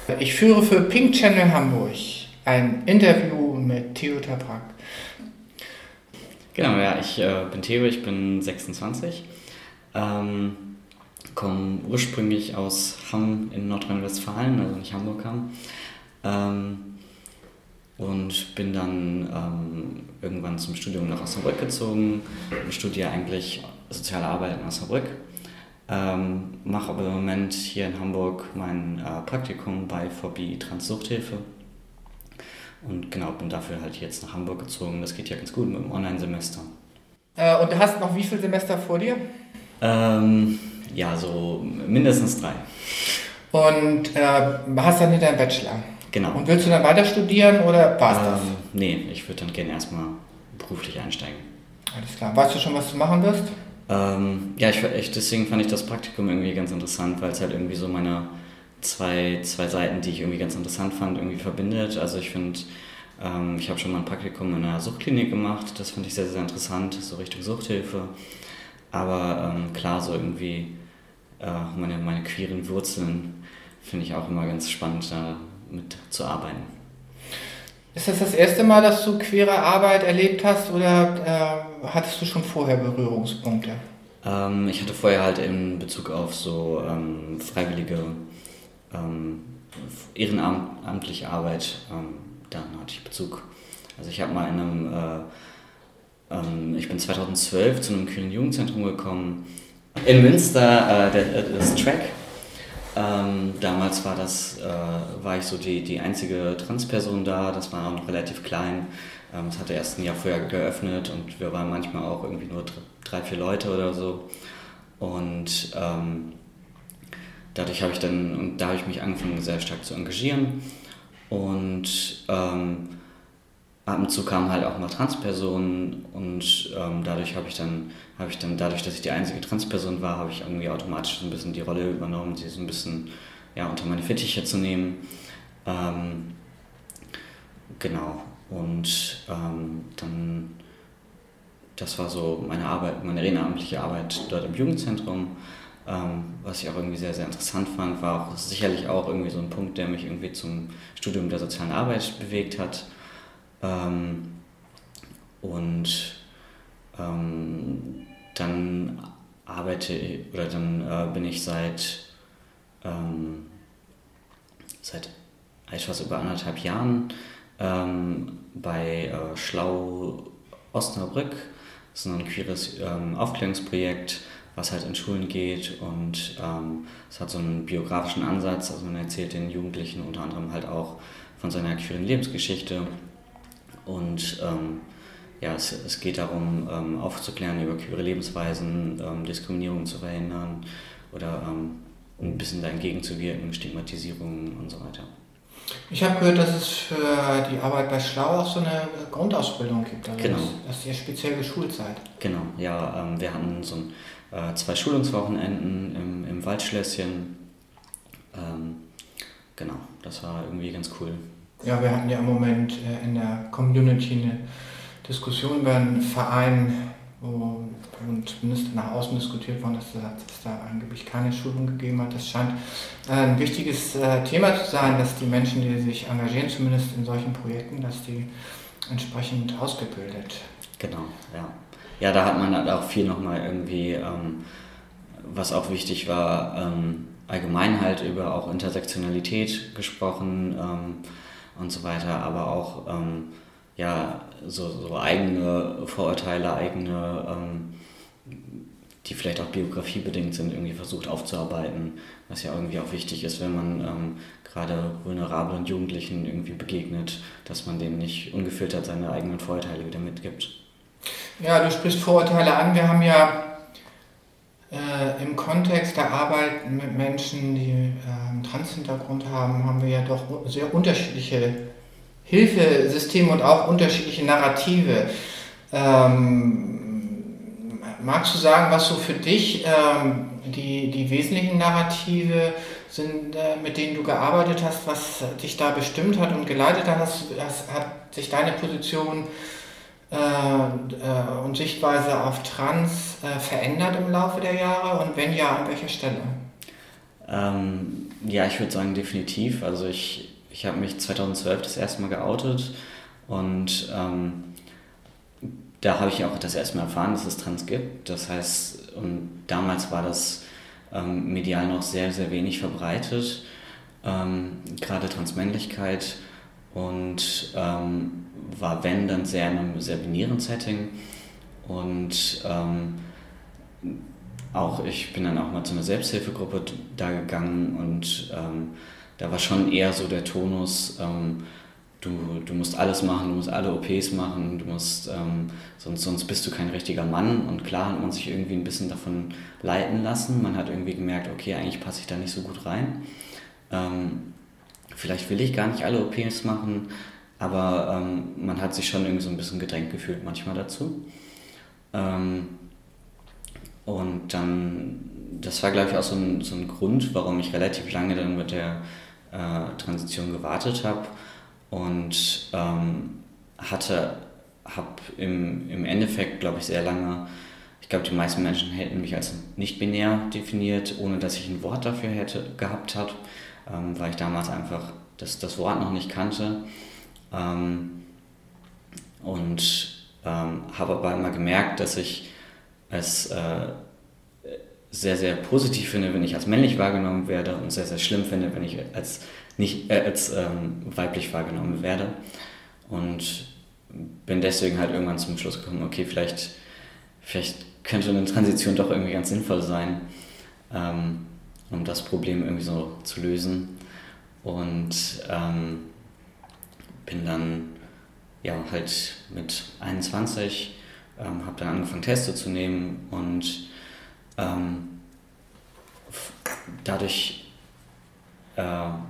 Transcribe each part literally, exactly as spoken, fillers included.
Ich führe für Pink Channel Hamburg ein Interview mit Theo Tabak. Genau, ja, ich äh, bin Theo, ich bin sechsundzwanzig, ähm, komme ursprünglich aus Hamm in Nordrhein-Westfalen, also nicht Hamburg Hamm, ähm, und bin dann ähm, irgendwann zum Studium nach Osnabrück gezogen und studiere eigentlich Soziale Arbeit in Osnabrück. Ähm, mache aber im Moment hier in Hamburg mein äh, Praktikum bei V B Trans-Suchthilfe. Und genau, bin dafür halt jetzt nach Hamburg gezogen. Das geht ja ganz gut mit dem Online-Semester. Äh, und du hast noch wie viele Semester vor dir? Ähm, ja, so mindestens drei. Und äh, hast dann hinter einen Bachelor? Genau. Und willst du dann weiter studieren oder war's das? Ähm, nee, ich würde dann gerne erstmal beruflich einsteigen. Alles klar. Weißt du schon, was du machen wirst? Ähm, ja, ich, ich, deswegen fand ich das Praktikum irgendwie ganz interessant, weil es halt irgendwie so meine zwei, zwei Seiten, die ich irgendwie ganz interessant fand, irgendwie verbindet. Also ich finde, ähm, ich habe schon mal ein Praktikum in einer Suchtklinik gemacht, das fand ich sehr, sehr interessant, so Richtung Suchthilfe. Aber ähm, klar, so irgendwie äh, meine, meine queeren Wurzeln finde ich auch immer ganz spannend, da mit zu arbeiten. Ist das das erste Mal, dass du queere Arbeit erlebt hast oder äh, hattest du schon vorher Berührungspunkte? Ähm, ich hatte vorher halt in Bezug auf so ähm, freiwillige ähm, ehrenamtliche Arbeit, ähm, da hatte ich Bezug. Also ich habe mal in einem, äh, ähm, ich bin zweitausendzwölf zu einem queeren Jugendzentrum gekommen, in Münster, äh, der, das Track. Ähm, damals war das, äh, war ich so die, die einzige Transperson da, das war auch noch relativ klein. Ähm, das hatte erst ein Jahr vorher geöffnet und wir waren manchmal auch irgendwie nur drei, vier Leute oder so. Und ähm, dadurch habe ich dann, und da habe ich mich angefangen sehr stark zu engagieren. Und ähm, ab und zu kamen halt auch mal Transpersonen und ähm, dadurch habe ich dann, habe ich dann, dadurch, dass ich die einzige Transperson war, habe ich irgendwie automatisch so ein bisschen die Rolle übernommen, sie so ein bisschen ja, unter meine Fittiche zu nehmen. Ähm, genau. Und ähm, dann, das war so meine Arbeit, meine ehrenamtliche Arbeit dort im Jugendzentrum. Ähm, was ich auch irgendwie sehr, sehr interessant fand, war auch sicherlich auch irgendwie so ein Punkt, der mich irgendwie zum Studium der sozialen Arbeit bewegt hat. Ähm, und ähm, dann arbeite ich, oder dann äh, bin ich seit, ähm, seit etwas über anderthalb Jahren ähm, bei äh, Schlau Osnabrück. Das ist ein queeres ähm, Aufklärungsprojekt, was halt in Schulen geht und ähm, es hat so einen biografischen Ansatz, also man erzählt den Jugendlichen unter anderem halt auch von seiner queeren Lebensgeschichte und ähm, ja, es, es geht darum, ähm, aufzuklären über queere Lebensweisen, ähm, Diskriminierung zu verhindern oder ähm, um ein bisschen dagegen zu wirken, Stigmatisierung und so weiter. Ich habe gehört, dass es für die Arbeit bei Schlau auch so eine Grundausbildung gibt, also genau. dass, dass ihr speziell geschult seid. Genau, ja, ähm, wir hatten so ein, äh, zwei Schulungswochenenden im, im Waldschlösschen. Ähm, genau, das war irgendwie ganz cool. Ja, wir hatten ja im Moment äh, in der Community eine Diskussion über einen Verein, wo und zumindest nach außen diskutiert worden ist, dass es da angeblich keine Schulung gegeben hat. Das scheint äh, ein wichtiges äh, Thema zu sein, dass die Menschen, die sich engagieren, zumindest in solchen Projekten, dass die entsprechend ausgebildet. Genau, ja. Ja, da hat man halt auch viel nochmal irgendwie, ähm, was auch wichtig war, ähm, allgemein halt über auch Intersektionalität gesprochen ähm, und so weiter, aber auch ähm, ja, so, so eigene Vorurteile, eigene, ähm, die vielleicht auch biografiebedingt sind, irgendwie versucht aufzuarbeiten, was ja irgendwie auch wichtig ist, wenn man ähm, gerade vulnerablen Jugendlichen irgendwie begegnet, dass man denen nicht ungefiltert seine eigenen Vorurteile wieder mitgibt. Ja, du sprichst Vorurteile an. Wir haben ja äh, im Kontext der Arbeit mit Menschen, die äh, einen Trans-Hintergrund haben, haben wir ja doch sehr unterschiedliche Hilfesysteme und auch unterschiedliche Narrative. Ähm, magst du sagen, was so für dich ähm, die, die wesentlichen Narrative sind, äh, mit denen du gearbeitet hast, was dich da bestimmt hat und geleitet hat? Hast, hast, hat sich deine Position äh, äh, und Sichtweise auf Trans äh, verändert im Laufe der Jahre und wenn ja, an welcher Stelle? Ähm Ja, ich würde sagen definitiv. Also ich, ich habe mich zweitausendzwölf das erste Mal geoutet und ähm, da habe ich auch das erste Mal erfahren, dass es Trans gibt. Das heißt, und damals war das ähm, medial noch sehr, sehr wenig verbreitet, ähm, gerade Transmännlichkeit und ähm, war, wenn, dann sehr in einem sehr binären Setting und ähm, auch ich bin dann auch mal zu einer Selbsthilfegruppe da gegangen und ähm, da war schon eher so der Tonus, ähm, du, du musst alles machen, du musst alle O Ps machen, du musst, ähm, sonst, sonst bist du kein richtiger Mann. Und klar hat man sich irgendwie ein bisschen davon leiten lassen. Man hat irgendwie gemerkt, okay, eigentlich passe ich da nicht so gut rein. Ähm, vielleicht will ich gar nicht alle O Ps machen, aber ähm, man hat sich schon irgendwie so ein bisschen gedrängt gefühlt manchmal dazu. Ähm, Und dann, das war glaube ich auch so ein, so ein Grund, warum ich relativ lange dann mit der äh, Transition gewartet habe und ähm, hatte, habe im, im Endeffekt glaube ich sehr lange, ich glaube die meisten Menschen hätten mich als nicht-binär definiert, ohne dass ich ein Wort dafür hätte gehabt habe, ähm, weil ich damals einfach das, das Wort noch nicht kannte ähm, und ähm, habe aber immer gemerkt, dass ich es äh, sehr, sehr positiv finde, wenn ich als männlich wahrgenommen werde und sehr, sehr schlimm finde, wenn ich als, nicht, äh, als ähm, weiblich wahrgenommen werde. Und bin deswegen halt irgendwann zum Schluss gekommen, okay, vielleicht, vielleicht könnte eine Transition doch irgendwie ganz sinnvoll sein, ähm, um das Problem irgendwie so zu lösen. Und ähm, bin dann ja halt mit einundzwanzig Ähm, habe dann angefangen Teste zu nehmen und ähm, f- dadurch äh,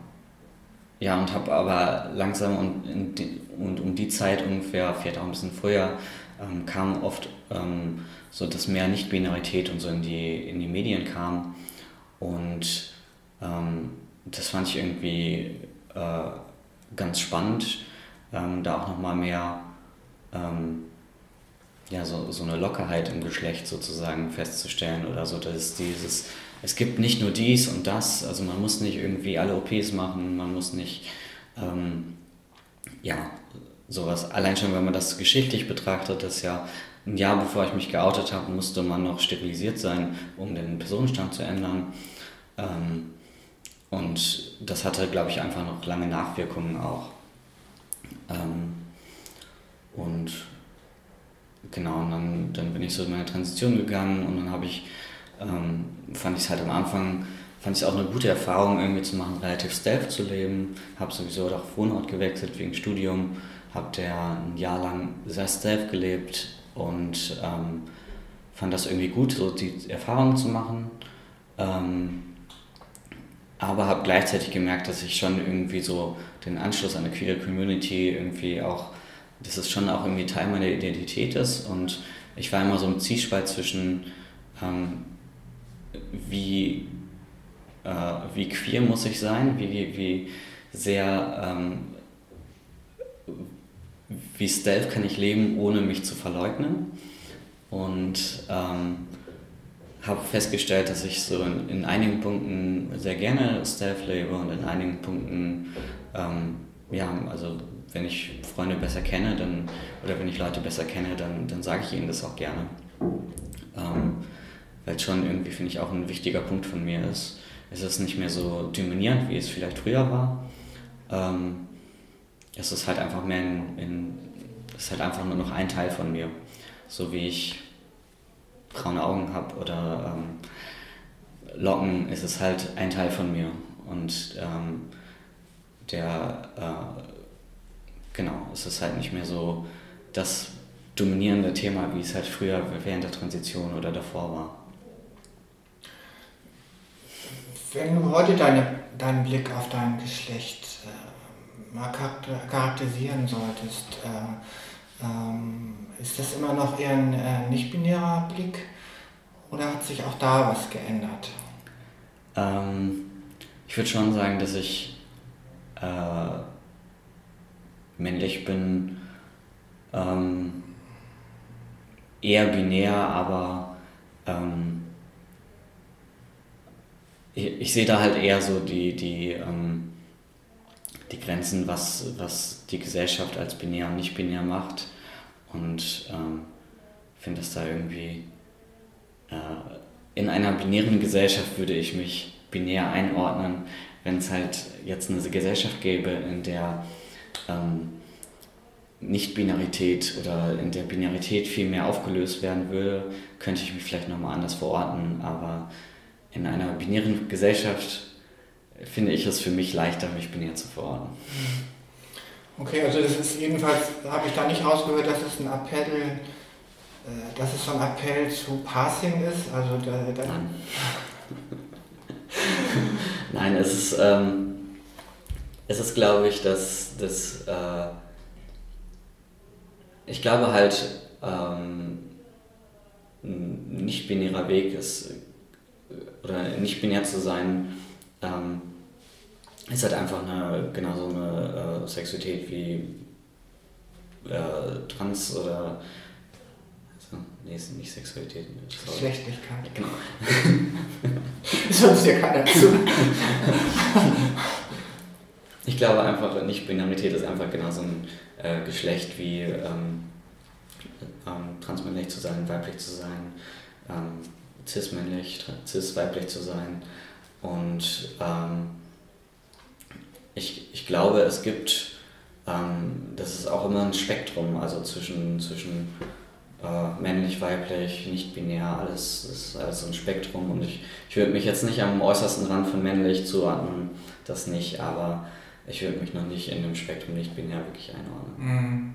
ja und habe aber langsam und, in die, und um die Zeit ungefähr, vielleicht auch ein bisschen früher, ähm, kam oft ähm, so, dass mehr Nicht-Binarität und so in die, in die Medien kam und ähm, das fand ich irgendwie äh, ganz spannend, ähm, da auch nochmal mehr ähm, ja, so, so eine Lockerheit im Geschlecht sozusagen festzustellen oder so, dass dieses, es gibt nicht nur dies und das, also man muss nicht irgendwie alle O Ps machen, man muss nicht, ähm, ja, sowas, allein schon wenn man das geschichtlich betrachtet, das ja ein Jahr bevor ich mich geoutet habe, musste man noch sterilisiert sein, um den Personenstand zu ändern ähm, und das hatte, glaube ich, einfach noch lange Nachwirkungen auch ähm, und genau, und dann, dann bin ich so in meine Transition gegangen und dann habe ich, ähm, fand ich es halt am Anfang, fand ich es auch eine gute Erfahrung irgendwie zu machen, relativ stealth zu leben. Habe sowieso auch Wohnort gewechselt wegen Studium, habe der ein Jahr lang sehr stealth gelebt und ähm, fand das irgendwie gut, so die Erfahrung zu machen. Ähm, aber habe gleichzeitig gemerkt, dass ich schon irgendwie so den Anschluss an eine queere Community irgendwie auch, dass es schon auch irgendwie Teil meiner Identität ist und ich war immer so im Zwiespalt zwischen ähm, wie, äh, wie queer muss ich sein, wie, wie sehr ähm, wie stealth kann ich leben, ohne mich zu verleugnen und ähm, habe festgestellt, dass ich so in, in einigen Punkten sehr gerne stealth lebe und in einigen Punkten ähm, ja, also wenn ich Freunde besser kenne, dann, oder wenn ich Leute besser kenne, dann, dann sage ich ihnen das auch gerne. Ähm, weil es schon irgendwie, finde ich, auch ein wichtiger Punkt von mir ist. Es ist nicht mehr so dominierend, wie es vielleicht früher war. Ähm, es ist halt einfach mehr in, in, es ist halt einfach nur noch ein Teil von mir. So wie ich braune Augen habe oder ähm, Locken, ist es halt ein Teil von mir. Und ähm, der äh, genau, es ist halt nicht mehr so das dominierende Thema, wie es halt früher während der Transition oder davor war. Wenn du heute deine, deinen Blick auf dein Geschlecht äh, mal charakterisieren solltest, äh, ähm, ist das immer noch eher ein äh, nicht-binärer Blick oder hat sich auch da was geändert? Ähm, ich würde schon sagen, dass ich äh, männlich bin, ähm, eher binär, aber ähm, ich, ich sehe da halt eher so die, die, ähm, die Grenzen, was, was die Gesellschaft als binär und nicht binär macht. Und ähm, finde das da irgendwie, äh, in einer binären Gesellschaft würde ich mich binär einordnen, wenn es halt jetzt eine Gesellschaft gäbe, in der ähm, Nicht-Binarität oder in der Binarität viel mehr aufgelöst werden würde, könnte ich mich vielleicht nochmal anders verorten, aber in einer binären Gesellschaft finde ich es für mich leichter, mich binär zu verorten. Okay, also das ist jedenfalls, habe ich da nicht rausgehört, dass es ein Appell, äh, dass es so ein Appell zu Passing ist, also da, da Nein. Nein, es ist, ähm, es ist, glaube ich, dass, dass äh, ich glaube halt, ähm, ein nicht-binärer Weg ist, oder nicht binär zu sein, ähm, ist halt einfach eine, genauso eine äh, Sexualität wie äh, Trans oder, also, nee, ist nicht Sexualität. Geschlechtlichkeit. Genau. Das hört sich ja keiner zu. Ich glaube einfach, Nicht-Binarität ist einfach genauso ein äh, Geschlecht wie ähm, ähm, transmännlich zu sein, weiblich zu sein, ähm, cis-männlich, cis-weiblich zu sein. Und ähm, ich, ich glaube, es gibt, ähm, das ist auch immer ein Spektrum, also zwischen, zwischen äh, männlich, weiblich, nicht-binär, alles ist alles so ein Spektrum. Und ich, ich würde mich jetzt nicht am äußersten Rand von männlich zuordnen, das nicht, aber ich würde mich noch nicht in dem Spektrum nicht-binär wirklich einordnen.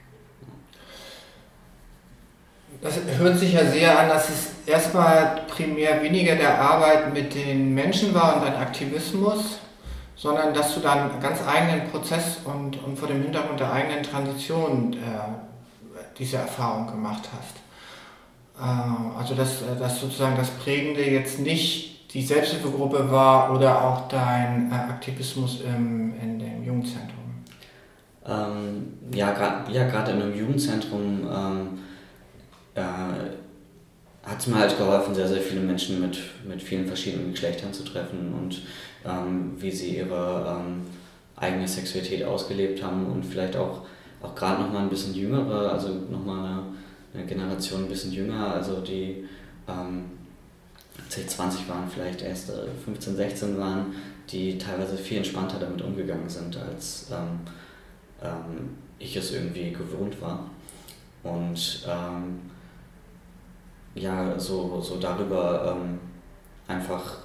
Das hört sich ja sehr an, dass es erstmal primär weniger der Arbeit mit den Menschen war und dein Aktivismus, sondern dass du dann einen ganz eigenen Prozess und, und vor dem Hintergrund der eigenen Transition äh, diese Erfahrung gemacht hast. Äh, also dass, dass sozusagen das Prägende jetzt nicht die Selbsthilfegruppe war oder auch dein äh, Aktivismus im, in dem Jugendzentrum. Ähm, ja, gerade ja, gerade in einem Jugendzentrum ähm, äh, hat es mir halt geholfen, sehr, sehr viele Menschen mit, mit vielen verschiedenen Geschlechtern zu treffen und ähm, wie sie ihre ähm, eigene Sexualität ausgelebt haben und vielleicht auch, auch gerade nochmal ein bisschen jüngere, also nochmal eine, eine Generation ein bisschen jünger, also die ähm, als ich zwanzig waren, vielleicht erst fünfzehn, sechzehn waren, die teilweise viel entspannter damit umgegangen sind, als ähm, ähm, ich es irgendwie gewohnt war. Und ähm, ja, so, so darüber ähm, einfach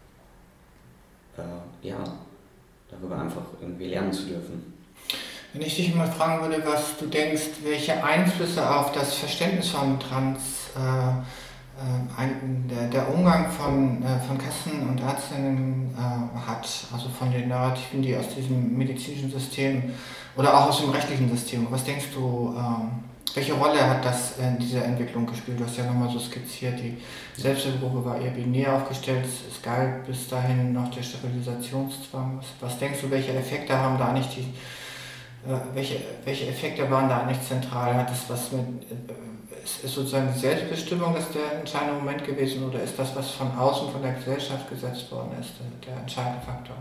äh, ja, darüber einfach irgendwie lernen zu dürfen. Wenn ich dich mal fragen würde, was du denkst, welche Einflüsse auf das Verständnis von Trans, äh, äh, ein, der, der Umgang von, äh, von Ärzten und Ärztinnen äh, hat, also von den Narrativen, die aus diesem medizinischen System oder auch aus dem rechtlichen System, was denkst du, äh, welche Rolle hat das in dieser Entwicklung gespielt? Du hast ja nochmal so skizziert, die Selbsthilfegruppe war eher binär aufgestellt, es galt bis dahin noch der Sterilisationszwang. Was, was denkst du, welche Effekte haben da eigentlich die Welche, welche Effekte waren da eigentlich zentral? Hat das was mit, ist, ist sozusagen die Selbstbestimmung das der entscheidende Moment gewesen oder ist das, was von außen, von der Gesellschaft gesetzt worden ist, der, der entscheidende Faktor?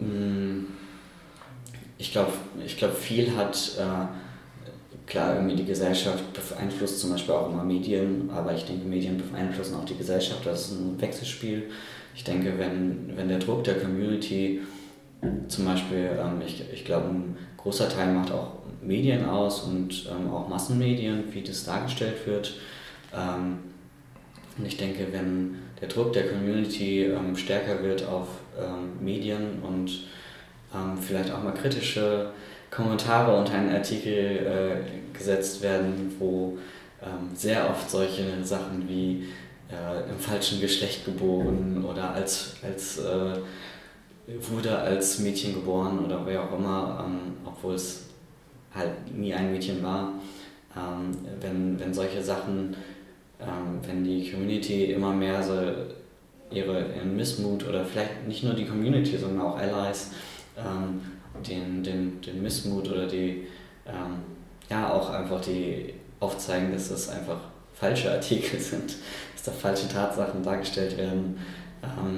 Ich glaube, ich glaub, viel hat, äh, klar, irgendwie die Gesellschaft beeinflusst zum Beispiel auch immer Medien, aber ich denke, Medien beeinflussen auch die Gesellschaft, das ist ein Wechselspiel. Ich denke, wenn, wenn der Druck der Community zum Beispiel, ähm, ich, ich glaube, ein großer Teil macht auch Medien aus und ähm, auch Massenmedien, wie das dargestellt wird. Ähm, und ich denke, wenn der Druck der Community ähm, stärker wird auf ähm, Medien und ähm, vielleicht auch mal kritische Kommentare unter einen Artikel äh, gesetzt werden, wo ähm, sehr oft solche Sachen wie äh, im falschen Geschlecht geboren oder als, als äh, wurde als Mädchen geboren oder wer auch immer, ähm, obwohl es halt nie ein Mädchen war. Ähm, wenn, wenn solche Sachen, ähm, wenn die Community immer mehr so ihre, ihren Missmut oder vielleicht nicht nur die Community, sondern auch Allies, ähm, den, den, den Missmut oder die, ähm, ja auch einfach die aufzeigen, dass das einfach falsche Artikel sind, dass da falsche Tatsachen dargestellt werden, ähm,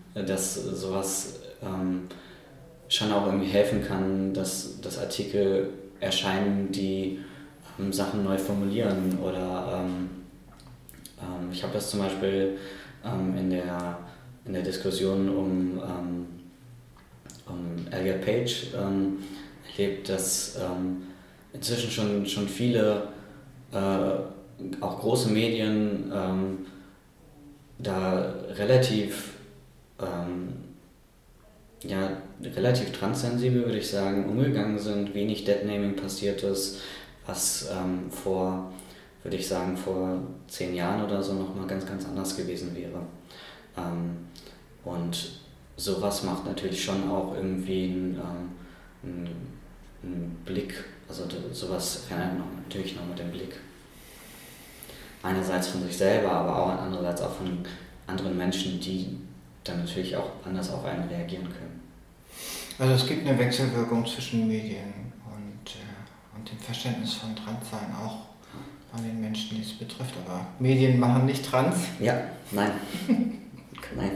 dass sowas ähm, schon auch irgendwie helfen kann, dass, dass Artikel erscheinen, die ähm, Sachen neu formulieren oder ähm, ähm, ich habe das zum Beispiel ähm, in, der, in der Diskussion um, ähm, um Elliot Page ähm, erlebt, dass ähm, inzwischen schon, schon viele äh, auch große Medien ähm, da relativ ähm, ja, relativ transsensibel, würde ich sagen, umgegangen sind, wenig Deadnaming passiert ist, was ähm, vor, würde ich sagen, vor zehn Jahren oder so nochmal ganz, ganz anders gewesen wäre. Ähm, und sowas macht natürlich schon auch irgendwie einen, ähm, einen, einen Blick, also sowas verändert noch, natürlich noch mit dem Blick. Einerseits von sich selber, aber auch andererseits auch von anderen Menschen, die dann natürlich auch anders auf einen reagieren können. Also es gibt eine Wechselwirkung zwischen Medien und, äh, und dem Verständnis von Transsein auch an den Menschen, die es betrifft. Aber Medien machen nicht trans. Ja, nein. Nein.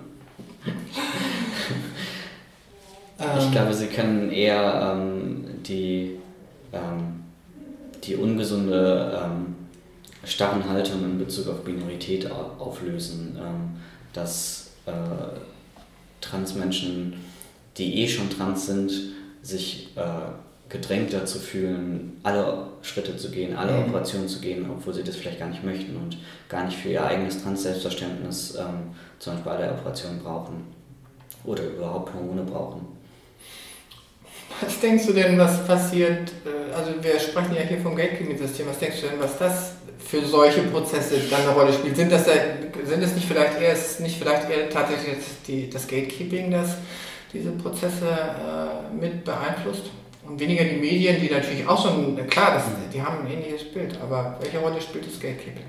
Ich glaube, sie können eher ähm, die, ähm, die ungesunde ähm, starren Haltung in Bezug auf Binarität auflösen, ähm, dass äh, Transmenschen, die eh schon trans sind, sich äh, gedrängt dazu fühlen, alle Schritte zu gehen, alle mhm. Operationen zu gehen, obwohl sie das vielleicht gar nicht möchten und gar nicht für ihr eigenes Trans-Selbstverständnis ähm, zum Beispiel alle Operationen brauchen oder überhaupt Hormone brauchen. Was denkst du denn, was passiert, also wir sprechen ja hier vom Gatekeeping-System, was denkst du denn, was das für solche Prozesse dann eine Rolle spielt? Sind das, sind es nicht vielleicht eher, ist nicht vielleicht eher tatsächlich die, das Gatekeeping, das diese Prozesse äh, mit beeinflusst? Und weniger die Medien, die natürlich auch schon, klar, das, die haben ein ähnliches Bild, aber welche Rolle spielt das Gatekeeping?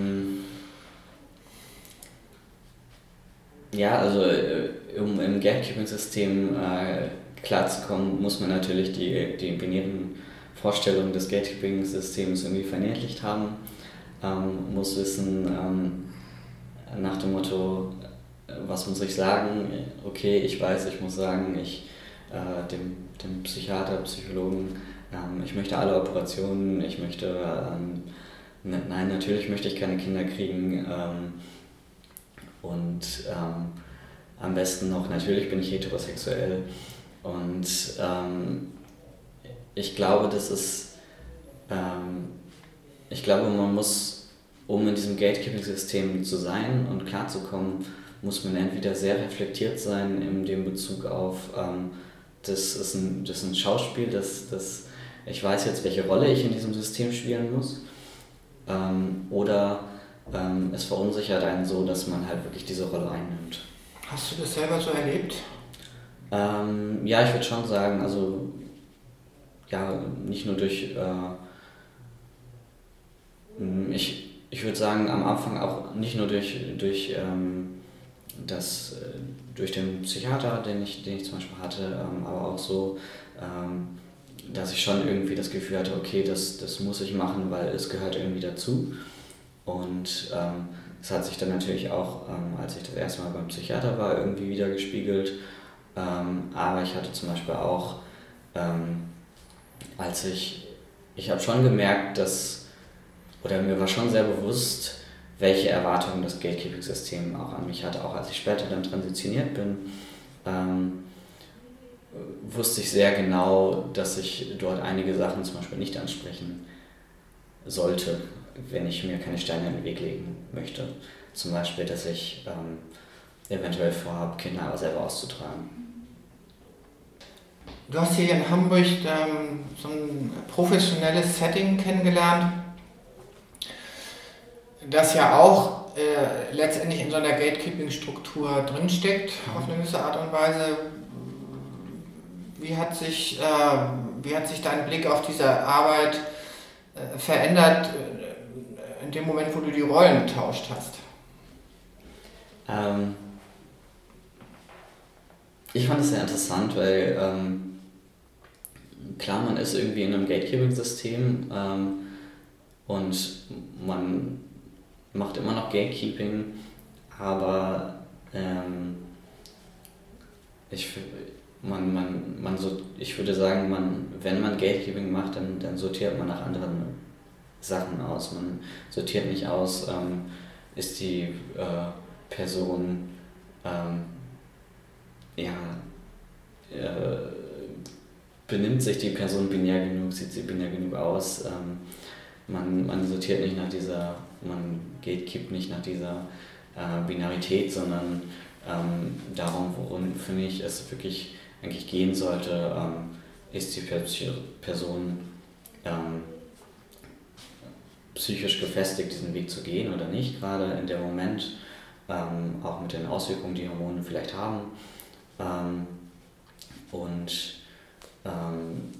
Ja, also um im Gatekeeping-System äh, klarzukommen, muss man natürlich die, die binären Vorstellungen des Gatekeeping-Systems irgendwie verinnerlicht haben, ähm, muss wissen, ähm, nach dem Motto, was muss ich sagen? Okay, ich weiß, ich muss sagen, ich äh, dem, dem Psychiater, Psychologen, ähm, ich möchte alle Operationen, ich möchte, ähm, ne, nein, natürlich möchte ich keine Kinder kriegen ähm, und ähm, am besten noch, natürlich bin ich heterosexuell und ähm, ich glaube, das ist, ähm, ich glaube, man muss, um in diesem Gatekeeping-System zu sein und klarzukommen, muss man entweder sehr reflektiert sein in dem Bezug auf, ähm, das, ist ein, das ist ein Schauspiel, das, das, ich weiß jetzt, welche Rolle ich in diesem System spielen muss, ähm, oder ähm, es verunsichert einen so, dass man halt wirklich diese Rolle einnimmt. Hast du das selber so erlebt? Ähm, ja, ich würde schon sagen, also ja, nicht nur durch, äh, ich, ich würde sagen, am Anfang auch nicht nur durch, durch, ähm, das, äh, durch den Psychiater, den ich, den ich zum Beispiel hatte, ähm, aber auch so, ähm, dass ich schon irgendwie das Gefühl hatte, okay, das, das muss ich machen, weil es gehört irgendwie dazu. Und ähm, das hat sich dann natürlich auch, ähm, als ich das erste Mal beim Psychiater war, irgendwie wieder gespiegelt. Ähm, aber ich hatte zum Beispiel auch, ähm, als ich, ich habe schon gemerkt, dass, oder mir war schon sehr bewusst, welche Erwartungen das Gatekeeping-System auch an mich hatte, auch als ich später dann transitioniert bin, ähm, wusste ich sehr genau, dass ich dort einige Sachen zum Beispiel nicht ansprechen sollte, wenn ich mir keine Steine in den Weg legen möchte. Zum Beispiel, dass ich ähm, eventuell vorhabe, Kinder aber selber auszutragen. Du hast hier in Hamburg ähm, so ein professionelles Setting kennengelernt, das ja auch äh, letztendlich in so einer Gatekeeping-Struktur drinsteckt, auf eine gewisse Art und Weise. Wie hat sich, äh, wie hat sich dein Blick auf diese Arbeit äh, verändert äh, in dem Moment, wo du die Rollen getauscht hast? Ähm, ich fand es sehr interessant, weil ähm, klar, man ist irgendwie in einem Gatekeeping-System ähm, und man macht immer noch Gatekeeping, aber ähm, ich, man, man, man so, ich würde sagen, man, wenn man Gatekeeping macht, dann, dann sortiert man nach anderen Sachen aus. Man sortiert nicht aus, ähm, ist die äh, Person ähm, ja, äh, benimmt sich die Person binär genug, sieht sie binär genug aus. Ähm, man, man sortiert nicht nach dieser, man gatekeept nicht nach dieser äh, Binarität, sondern ähm, darum, worum für mich es wirklich eigentlich gehen sollte, ähm, ist die Person ähm, psychisch gefestigt, diesen Weg zu gehen oder nicht, gerade in dem Moment, ähm, auch mit den Auswirkungen, die Hormone vielleicht haben. Ähm, und ähm,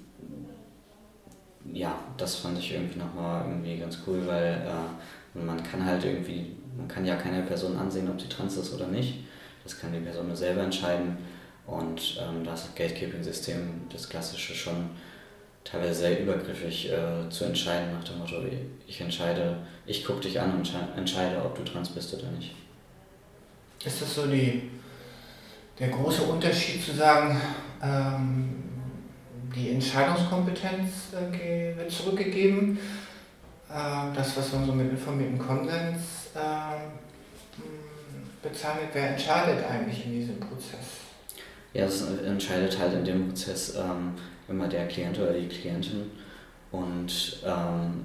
ja, das fand ich irgendwie nochmal irgendwie ganz cool, weil äh, man kann halt irgendwie, man kann ja keine Person ansehen, ob sie trans ist oder nicht. Das kann die Person nur selber entscheiden. Und ähm, da ist das Gatekeeping-System, das klassische, schon teilweise sehr übergriffig äh, zu entscheiden, nach dem Motto, ich entscheide, ich gucke dich an und entscheide, ob du trans bist oder nicht. Ist das so die, der große Unterschied zu sagen, ähm, die Entscheidungskompetenz äh, wird zurückgegeben, äh, das, was man so mit informiertem Konsens äh, bezeichnet, wer entscheidet eigentlich in diesem Prozess? Ja, das entscheidet halt in dem Prozess ähm, immer der Klient oder die Klientin, und ähm,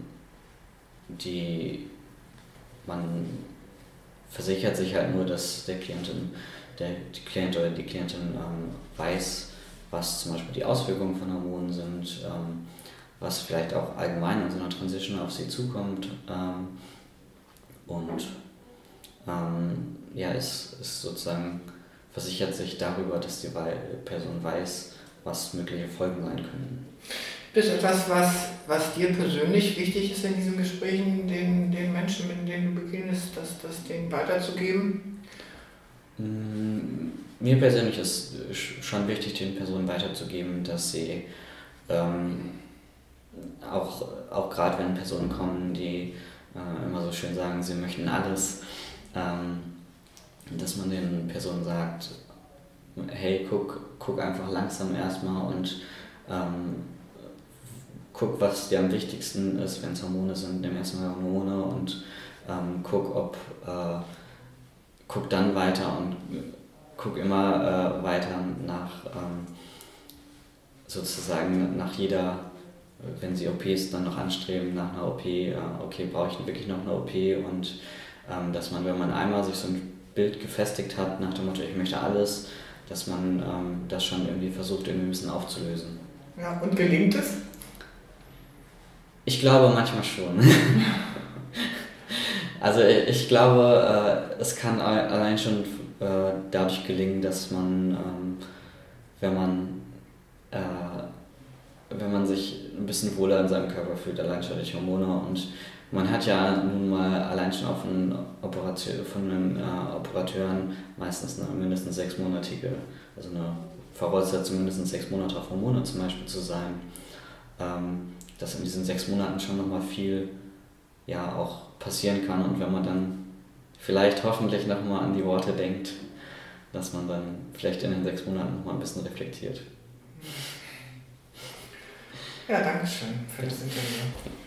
die, man versichert sich halt nur, dass der Klientin, der die Klient oder die Klientin ähm, weiß, was zum Beispiel die Auswirkungen von Hormonen sind, ähm, was vielleicht auch allgemein in so einer Transition auf sie zukommt, ähm, und ähm, ja, es ist sozusagen versichert sich darüber, dass die Person weiß, was mögliche Folgen sein können. Gibt es etwas, was, was dir persönlich wichtig ist in diesen Gesprächen, den, den Menschen, mit denen du beginnst, das, das denen weiterzugeben? Mir persönlich ist schon wichtig, den Personen weiterzugeben, dass sie ähm, auch, auch gerade wenn Personen kommen, die äh, immer so schön sagen, sie möchten alles, ähm, dass man den Personen sagt, hey, guck, guck einfach langsam erstmal und ähm, guck, was dir am wichtigsten ist, wenn es Hormone sind, nimm erstmal Hormone und ähm, guck, ob, äh, guck dann weiter und guck immer äh, weiter nach, ähm, sozusagen nach jeder, wenn sie O Ps dann noch anstreben, nach einer O P, äh, okay, brauche ich wirklich noch eine O P, und ähm, dass man, wenn man einmal sich so ein Bild gefestigt hat, nach dem Motto, ich möchte alles, dass man ähm, das schon irgendwie versucht, irgendwie ein bisschen aufzulösen. Ja, und gelingt es? Ich glaube manchmal schon. Also ich glaube, äh, es kann allein schon äh, dadurch gelingen, dass man, ähm, wenn man äh, wenn man sich ein bisschen wohler in seinem Körper fühlt, allein schon durch Hormone, und man hat ja nun mal allein schon auf einen Operateur, von den äh, Operateuren meistens eine mindestens sechsmonatige, also eine Voraussetzung, mindestens sechs Monate auf Hormone zum Beispiel zu sein, ähm, dass in diesen sechs Monaten schon nochmal viel ja auch passieren kann, und wenn man dann vielleicht hoffentlich nochmal an die Worte denkt, dass man dann vielleicht in den sechs Monaten nochmal ein bisschen reflektiert. Ja, danke schön für das Interview.